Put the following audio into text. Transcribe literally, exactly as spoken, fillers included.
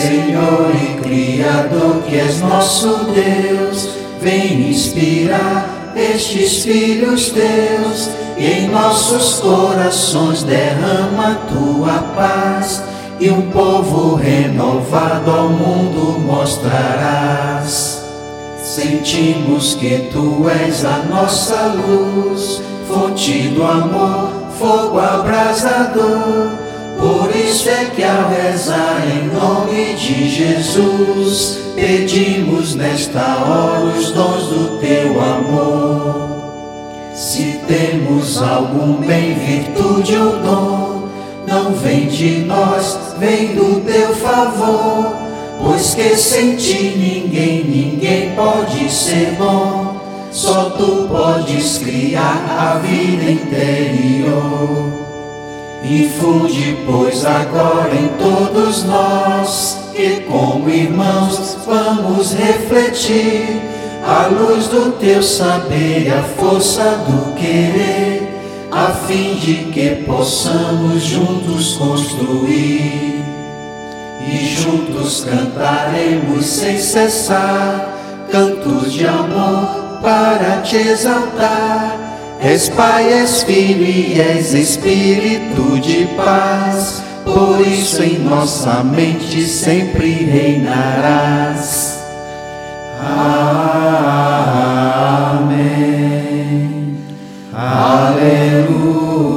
Senhor e Criador, que és nosso Deus, vem inspirar estes filhos teus, e em nossos corações derrama tua paz, e um povo renovado ao mundo mostrarás. Sentimos que tu és a nossa luz, fonte do amor, fogo abrasador. Por isso é que ao rezar em nome de Jesus, pedimos nesta hora os dons do teu amor. Se temos algum bem, virtude ou dom, não vem de nós, vem do teu favor. Pois que sem ti ninguém, ninguém pode ser bom, só tu podes criar a vida interior. Infunde, pois, agora em todos nós, que como irmãos vamos refletir a luz do teu saber e a força do querer, a fim de que possamos juntos construir. E juntos cantaremos sem cessar cantos de amor para te exaltar. És Pai, és Filho e és Espírito de paz, por isso em nossa mente sempre reinarás. Amém. Aleluia.